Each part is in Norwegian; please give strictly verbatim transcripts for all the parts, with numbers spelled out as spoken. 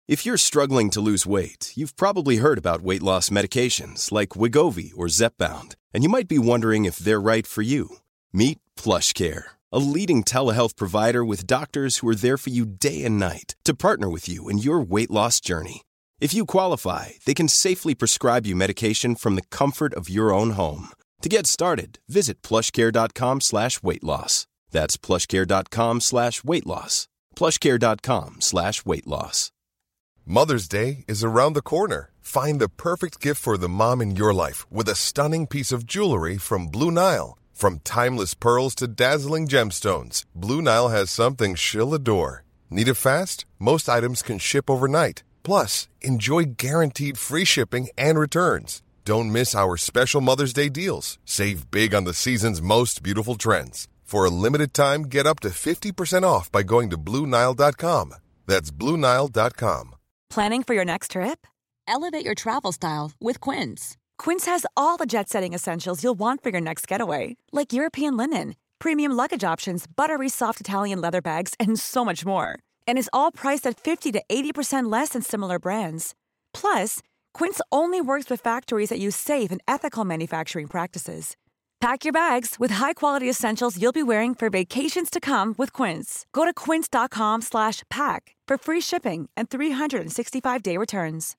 If you're struggling to lose weight, you've probably heard about weight loss medications like Wegovy or Zepbound, and you might be wondering if they're right for you. Meet PlushCare, a leading telehealth provider with doctors who are there for you day and night to partner with you in your weight loss journey. If you qualify, they can safely prescribe you medication from the comfort of your own home. To get started, visit plushcare.com slash weight loss. That's plushcare.com slash weight loss. plushcare.com slash weight loss. Mother's Day is around the corner. Find the perfect gift for the mom in your life with a stunning piece of jewelry from Blue Nile. From timeless pearls to dazzling gemstones, Blue Nile has something she'll adore. Need it fast? Most items can ship overnight. Plus, enjoy guaranteed free shipping and returns. Don't miss our special Mother's Day deals. Save big on the season's most beautiful trends. For a limited time, get up to fifty percent off by going to Blue Nile dot com. That's Blue Nile dot com. Planning for your next trip? Elevate your travel style with Quince. Quince has all the jet-setting essentials you'll want for your next getaway, like European linen, premium luggage options, buttery soft Italian leather bags, and so much more. And is all priced at fifty to eighty percent less than similar brands. Plus, Quince only works with factories that use safe and ethical manufacturing practices. Pack your bags with high-quality essentials you'll be wearing for vacations to come with Quince. Go to quince.com slash pack for free shipping and three sixty-five day returns.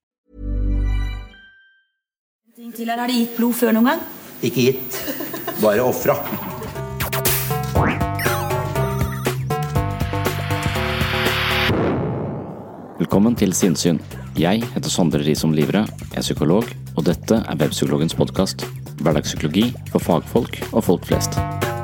Til har de gitt blod før noen gang? Ikke gitt, bare offra. Velkommen til Sinnsyn. Jeg heter Sondre Risom Livre, jeg er psykolog, og dette er Webpsykologens podcast. Hverdagspsykologi for fagfolk og folk flest.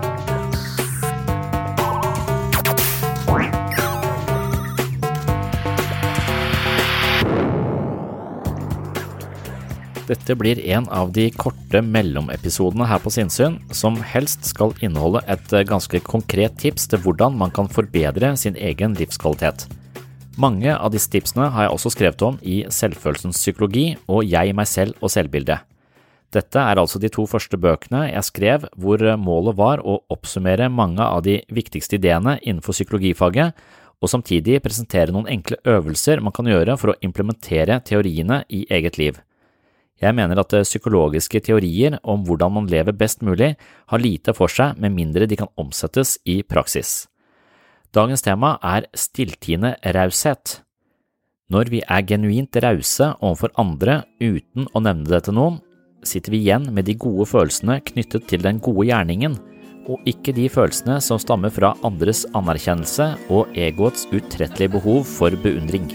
Dette blir en av de korte mellomepisodene her på Sinnsyn, som helst skal inneholde et ganske konkret tips til hvordan man kan forbedre sin egen livskvalitet. Mange av disse tipsene har jeg også skrevet om i Selvfølelsens psykologi og Jeg, meg selv og selvbildet. Dette er altså de to første bøkene jeg skrev hvor målet var å oppsummere mange av de viktigste ideene innenfor psykologifaget, og samtidig presentere noen enkle øvelser man kan gjøre for å implementere teoriene i eget liv. Jeg mener at psykologiske teorier om hvordan man lever best mulig har lite for seg med mindre de kan omsettes i praksis. Dagens tema er stilltiende raushet. Når vi er genuint rause overfor andre uten å nevne det til noen, sitter vi igjen med de gode følelsene knyttet til den gode gjerningen, og ikke de følelsene som stammer fra andres anerkjennelse og egoets utrettelige behov for beundring.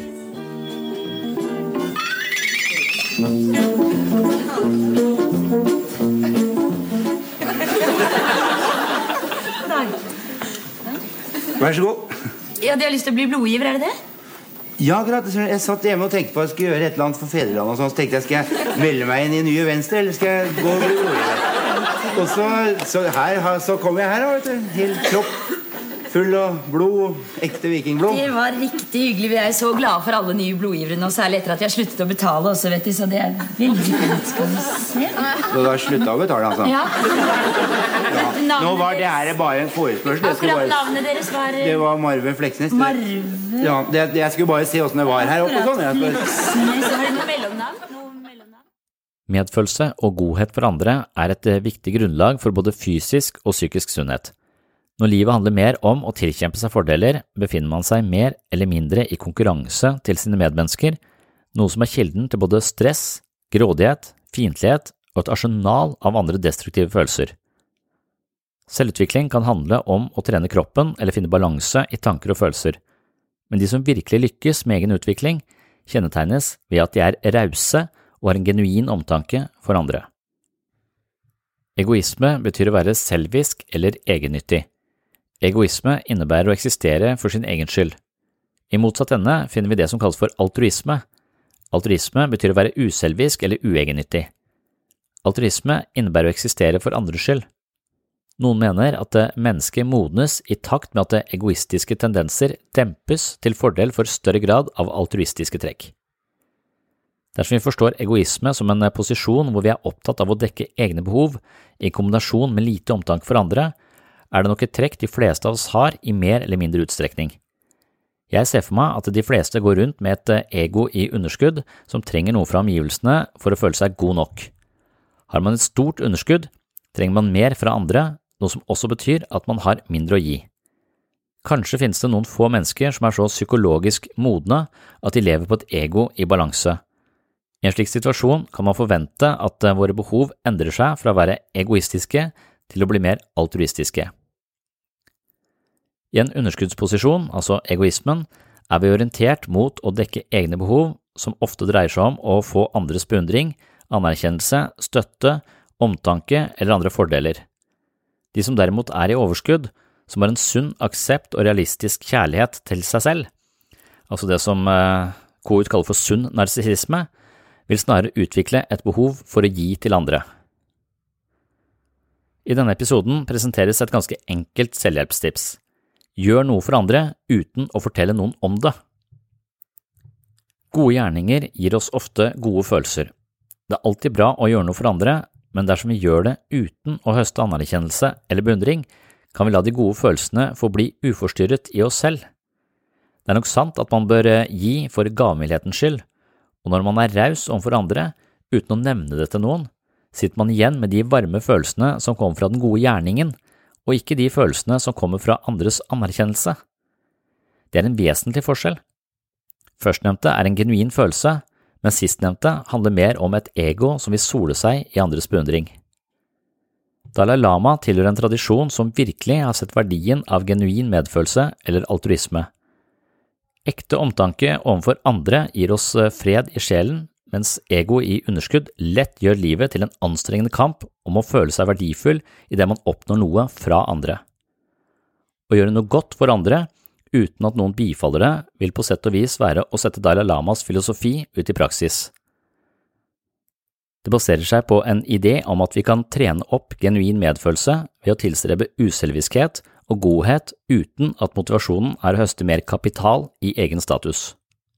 Vær så god. Ja, de har lyst til å bli blodgiver, er det det? Ja, akkurat. Jeg satt hjemme og tenkte på at jeg skulle gjøre et eller annet for fedrelandet og sånn, så tenkte jeg, skal jeg melde meg inn i Nye Venstre, eller skal jeg gå og bli blodgiver? Og så, så, her, så kom jeg her, vet du. Helt kropp, full av blod, ekte vikingblod. Det var riktig hyggelig. Vi er så glade for alle nye blodgivere, og særlig etter at de har sluttet å betale også, vet du, så det er veldig fint. Skal vi se. Så du har sluttet å betale, altså? Ja. Ja. Nå var det her bare en forespørsel. Akkurat bare... navnet deres var... Det var Marve Fleksnes. Marve? Ja, det, det, jeg skulle bare se hvordan det var her oppe. Sånn. Fleksnes. Har de noe mellomnavn? Noe mellomnavn? Medfølelse og godhet for andre er et viktig grunnlag for både fysisk og psykisk sunnhet. Når livet handler mer om å tilkjempe seg fordeler, befinner man seg mer eller mindre i konkurranse til sine medmennesker, noe som er kilden til både stress, grådighet, fiendtlighet og et arsenal av andre destruktive følelser. Selvutvikling kan handle om å trene kroppen eller finne balanse i tanker og følelser, men de som virkelig lykkes med egen utvikling kjennetegnes ved at de er rause og har en genuin omtanke for andre. Egoisme betyr å være selvisk eller egennyttig. Egoisme innebærer å eksistere for sin egen skyld. I motsatt ende finner vi det som kalles for altruisme. Altruisme betyr å være uselvisk eller uegennyttig. Altruisme innebærer å eksistere for andres skyld. Noen mener at mennesket modnes i takt med at egoistiske tendenser dempes til fordel for større grad av altruistiske trekk. Dersom vi forstår egoisme som en posisjon hvor vi er opptatt av å dekke egne behov i kombinasjon med lite omtanke for andre, er det nok et trekk de fleste av oss har i mer eller mindre utstrekning. Jeg ser for meg at de fleste går rundt med et ego i underskudd som trenger noe fra omgivelsene for å føle seg god nok. Har man et stort underskudd, trenger man mer fra andre, noe som også betyr at man har mindre å gi. Kanskje finnes det noen få mennesker som er så psykologisk modne at de lever på et ego i balanse. I en slik situasjon kan man forvente at våre behov endrer seg fra å være egoistiske til å bli mer altruistiske. I en underskuddsposisjon, altså egoismen, er vi orientert mot å dekke egne behov, som ofte dreier seg om å få andres beundring, anerkjennelse, støtte, omtanke eller andre fordeler. De som derimot er i overskudd, som har en sunn aksept og realistisk kjærlighet til seg selv, altså det som eh, Kohut kaller for sunn narsissisme, vil snarere utvikle et behov for å gi til andre. I denne episoden presenteres et ganske enkelt selvhjelpstips. Gjør noe for andre uten å fortelle noen om det. Gode gjerninger gir oss ofte gode følelser. Det er alltid bra å gjøre noe for andre, men dersom vi gjør det uten å høste anerkjennelse eller beundring, kan vi la de gode følelsene få bli uforstyrret i oss selv. Det er nok sant at man bør gi for gavmildhetens skyld, og når man er raus overfor andre uten å nevne det til noen, sitter man igjen med de varme følelsene som kommer fra den gode gjerningen, og ikke de følelsene som kommer fra andres anerkjennelse. Det er en vesentlig forskjell. Førstnevnte er en genuin følelse, men sistnevnte handler mer om et ego som vil sole seg i andres beundring. Dalai Lama tilhører en tradisjon som virkelig har sett verdien av genuin medfølelse eller altruisme. Ekte omtanke overfor andre gir oss fred i sjelen, mens ego i underskudd lett gjør livet til en anstrengende kamp om å føle seg verdifull i det man oppnår noe fra andre. Å gjøre noe godt for andre, uten at noen bifaller det, vil på sett og vis være å sette Dalai Lamas filosofi ut i praksis. Det baserer seg på en idé om at vi kan trene opp genuin medfølelse ved å tilstrebe uselviskhet og godhet uten at motivasjonen er å høste mer kapital i egen status.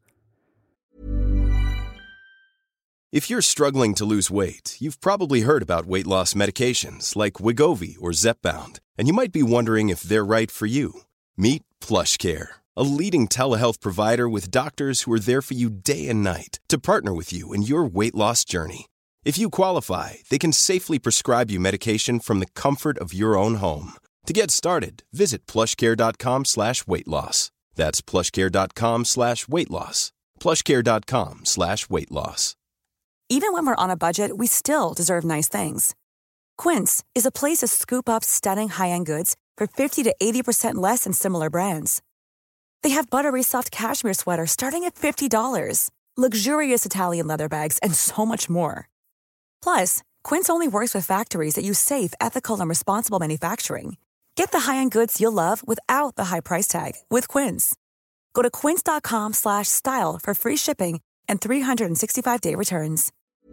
If you're struggling to lose weight, you've probably heard about weight loss medications like Wegovy or Zepbound, and you might be wondering if they're right for you. Meet PlushCare, a leading telehealth provider with doctors who are there for you day and night to partner with you in your weight loss journey. If you qualify, they can safely prescribe you medication from the comfort of your own home. To get started, visit plushcare.com slash weight loss. That's plushcare.com slash weight loss. plushcare.com slash weight loss. Even when we're on a budget, we still deserve nice things. Quince is a place to scoop up stunning high-end goods for fifty to eighty percent less than similar brands. They have buttery soft cashmere sweaters starting at fifty dollars, luxurious Italian leather bags, and so much more. Plus, Quince only works with factories that use safe, ethical, and responsible manufacturing. Get the high-end goods you'll love without the high price tag with Quince. Go to quince.com slash style for free shipping and three sixty-five day returns.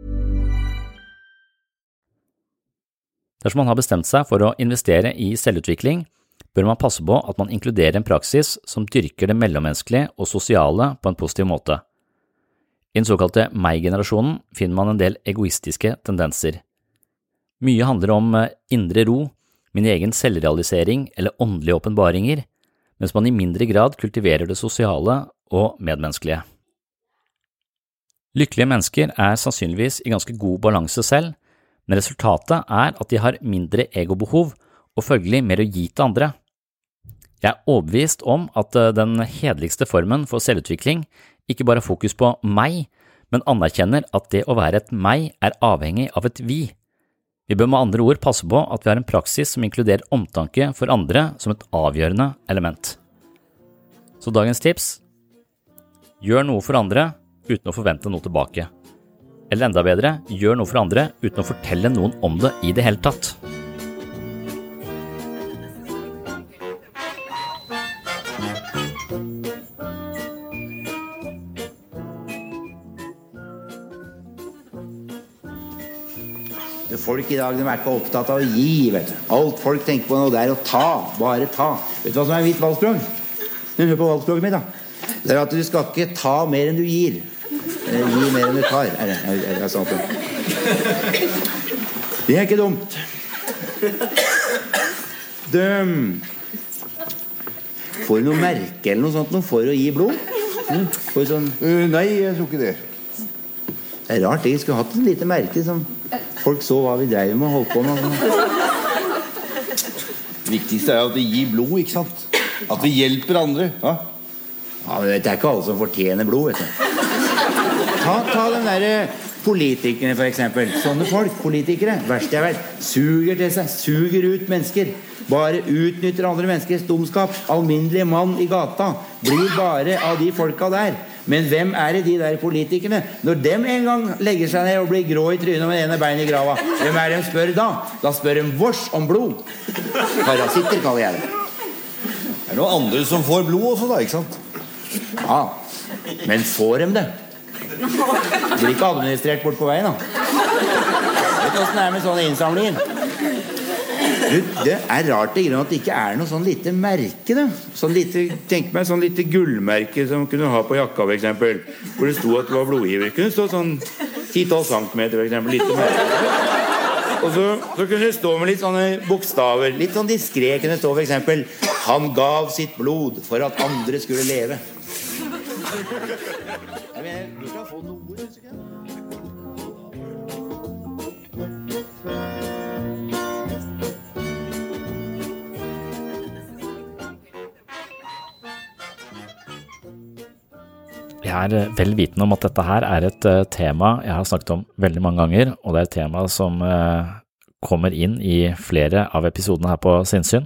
Dersom man har bestemt seg for å investere i selvutvikling, bør man passe på at man inkluderer en praksis som dyrker det mellommenneskelige og sosiale på en positiv måte. I den såkalte meg-generasjonen finner man en del egoistiske tendenser. Mye handler om indre ro, min egen selvrealisering eller åndelige åpenbaringer, mens man i mindre grad kultiverer det sosiale og medmenneskelige. Lykkelige mennesker er sannsynligvis i ganske god balanse selv, men resultatet er at de har mindre egobehov og følgelig mer å gi til andre. Jeg er overbevist om at den hederligste formen for selvutvikling ikke bare har fokus på meg, men anerkjenner at det å være et meg er avhengig av et vi. Vi bør med andre ord passe på at vi har en praksis som inkluderer omtanke for andre som et avgjørende element. Så dagens tips: gjør noe for andre uten å forvente noe tilbake. Eller enda bedre, gjør noe for andre uten å fortelle noen om det i det hele tatt. Folk i dag, de er ikke opptatt av å gi, vet du. Alt folk tenker på nå, det er å ta, bare ta. Vet du hva som er mitt valgspråk? Du hører på valgspråket mitt da. Det er at du skal ikke ta mer enn du gir. Gi mer enn du tar. Er det, er det sant? Det er ikke dumt. Du, får du noe merke eller noe sånt noe for å gi blod? Mm. For sånn... Uh, nei, jeg tror ikke det. Det er rart, jeg skulle hatt et lite merke som folk så hva vi drev med og holdt på med. Det viktigste er at vi gir blod, ikke sant? At vi hjelper andre, ja? Ja, men det er ikke alle som fortjener blod, vet du. Ta, ta den der politikerne, for eksempel. Sånne folk, politikere, verst jeg vet, suger til seg, suger ut mennesker. Bare utnytter andre menneskers dumskap. Alminnelige mann i gata blir bare av de folka der. Men hvem er det de der politikerne? Når dem en gang legger seg ned og blir grå i trynet med ene bein i grava, hvem er det de spør da? Da spør de vårs om blod. Parasitter kaller jeg det. Det er noen andre som får blod også da, ikke sant? Ja, men får de det? Det blir ikke administrert bort på veien da. Vet du hvordan det er med sånne innsamlinger? Du, det er rart i grunn at det ikke er noe sånn lite merke da. Sånn lite, tenk meg sånn lite gullmerke som kunne ha på jakka for eksempel, hvor det stod at det var blodgiver. Kunne stå sånn ti til tolv centimeter for eksempel, lite merke. Og så, så kunne det stå med litt sånne bokstaver, litt sånn diskret kunne det stå for eksempel: han gav sitt blod for at andre skulle leve. Jeg mener, du skal få noe, synes jeg. Jeg er vel vitende om at dette her er et uh, tema jeg har snakket om veldig mange ganger, og det er et tema som uh, kommer inn i flere av episodene her på Sinnsyn.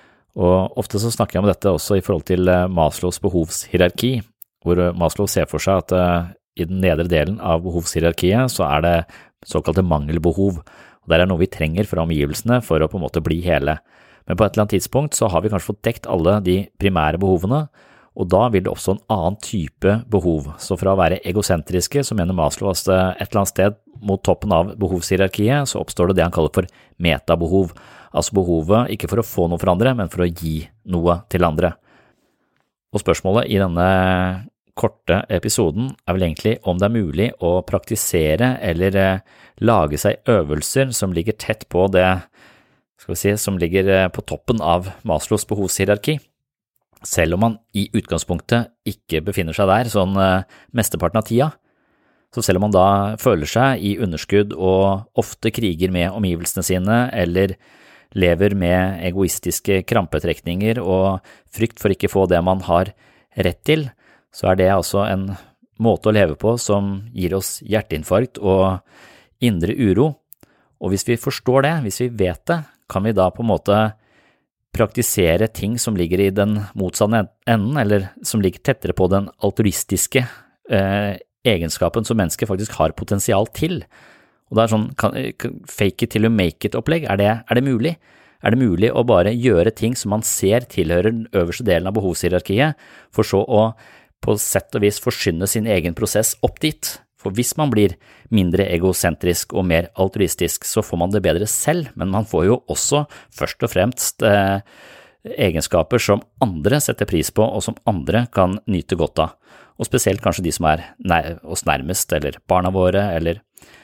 Og ofte så snakker jeg om dette også i forhold til uh, Maslows behovshierarki, hvor uh, Maslow ser for seg at uh, i den nedre delen av behovshierarkiet så er det såkalte mangelbehov, og det er noe vi trenger fra omgivelsene for å på en måte bli hele. Men på et eller annet tidspunkt så har vi kanskje fått dekt alle de primære behovene, og da vil det oppstå en annen type behov. Så fra å være egosentriske, så mener Maslow at et eller annet sted mot toppen av behovshierarkiet, så oppstår det det han kaller for metabehov. Altså behovet ikke for å få noe for andre, men for å gi noe til andre. Og spørsmålet i denne korte episoden er vel egentlig om det er mulig å praktisere eller lage seg øvelser som ligger tett på det, skal vi si, som ligger på toppen av Maslows behovshierarki. Selv om man i utgangspunktet ikke befinner seg der sånn mesteparten av tida. Så selv om man da føler seg i underskudd og ofte kriger med omgivelsene sine, eller lever med egoistiske krampetrekninger og frykt for ikke få det man har rett til, så er det altså en måte å leve på som gir oss hjerteinfarkt og indre uro. Og hvis vi forstår det, hvis vi vet det, kan vi da på en måte praktisere ting som ligger i den motsatte enden, eller som ligger tettere på den altruistiske eh, egenskapen som mennesket faktisk har potensial til. Og det er sånn, kan, fake it till you make it opplegg, er det, er det mulig? Er det mulig å bare gjøre ting som man ser tilhører den øverste delen av behovshierarkiet, for så å på sett og vis forskynde sin egen prosess opp dit? For hvis man blir mindre egosentrisk og mer altruistisk, så får man det bedre selv, men man får jo også først og fremst eh, egenskaper som andre setter pris på, og som andre kan nyte godt av. Og spesielt kanskje de som er nær, oss nærmest, eller barna våre, eller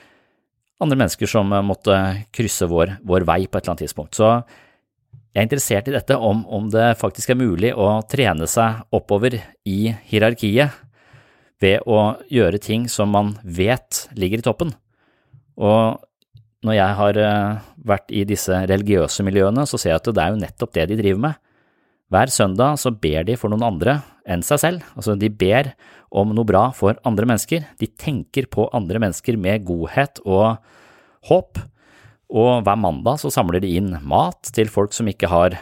andre mennesker som måtte krysse vår, vår vei på et eller annet tidspunkt. Så jeg er interessert i dette om, om det faktisk er mulig å trene seg oppover i hierarkiet, ved å gjøre ting som man vet ligger i toppen. Og når jeg har vært i disse religiøse miljøene, så ser jeg at det er jo nettopp det de driver med. Hver søndag så ber de for noen andre enn seg selv. Altså de ber om noe bra for andre mennesker. De tenker på andre mennesker med godhet og håp. Og hver mandag så samler de inn mat til folk som ikke har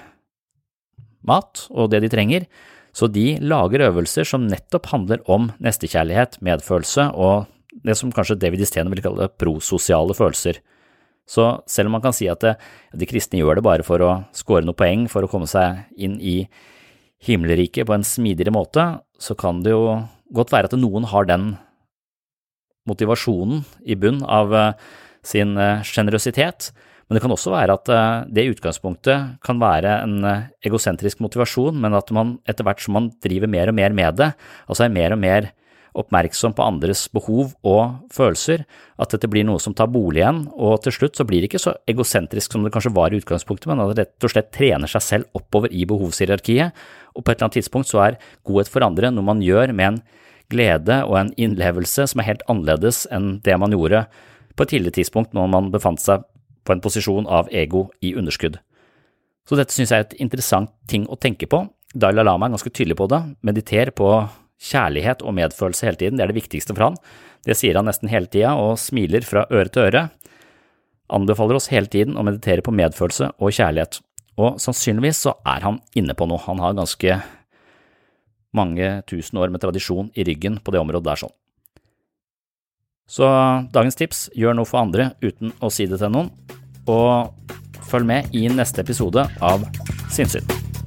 mat og det de trenger. Så de lager øvelser som nettopp handler om nestekjærlighet, medfølelse og det som kanskje David Istene vil kalle prososiale følelser. Så selv om man kan si at det, de kristne gjør det bare for å score noen poeng, for å komme seg inn i himmelriket på en smidigere måte, så kan det jo godt være at noen har den motivasjonen i bunn av sin generøsitet, men det kan også være at det i utgangspunktet kan være en egosentrisk motivasjon, men at man etter hvert som man driver mer og mer med det, altså er mer og mer oppmerksom på andres behov og følelser, at dette blir noe som tar bolig igjen, og til slutt så blir det ikke så egosentrisk som det kanskje var i utgangspunktet, men at det rett og slett trener seg selv oppover i behovshierarkiet, og på et eller annet tidspunkt så er godhet for andre noe man gjør med en glede og en innlevelse som er helt annerledes enn det man gjorde på et tidligere tidspunkt når man befant seg på en posisjon av ego i underskudd. Så dette synes jeg er et interessant ting å tenke på. Dalai Lama er ganske tydelig på det. Mediter på kjærlighet og medfølelse hele tiden, det er det viktigste for han. Det sier han nesten hele tiden og smiler fra øre til øre. Anbefaler oss hele tiden å meditere på medfølelse og kjærlighet. Og sannsynligvis så er han inne på noe. Han har ganske mange tusen år med tradisjon i ryggen på det området der sånn. Så dagens tips, gjør noe for andre uten å si det til noen, og følg med i neste episode av Sinnsyn.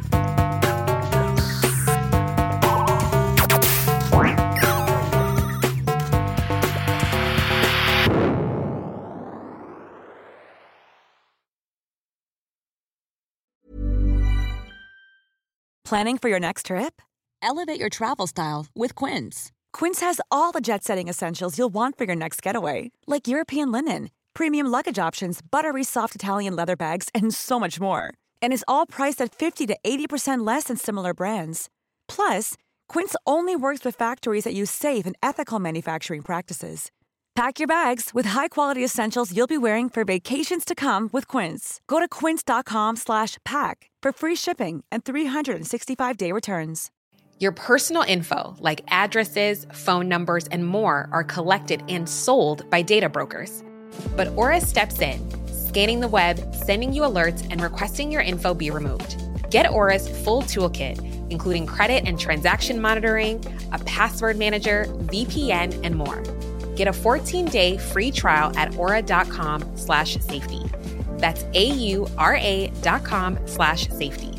Planning for your next trip? Elevate your travel style with Quince. Quince has all the jet-setting essentials you'll want for your next getaway, like European linen, premium luggage options, buttery soft Italian leather bags, and so much more. And is all priced at fifty to eighty percent less than similar brands. Plus, Quince only works with factories that use safe and ethical manufacturing practices. Pack your bags with high-quality essentials you'll be wearing for vacations to come with Quince. Go to quince.com slash pack for free shipping and three sixty-five day returns. Your personal info, like addresses, phone numbers, and more, are collected and sold by data brokers. But Aura steps in, scanning the web, sending you alerts, and requesting your info be removed. Get Aura's full toolkit, including credit and transaction monitoring, a password manager, V P N, and more. Get a fourteen day free trial at aura.com slash safety. That's A-U-R-A dot com slash safety.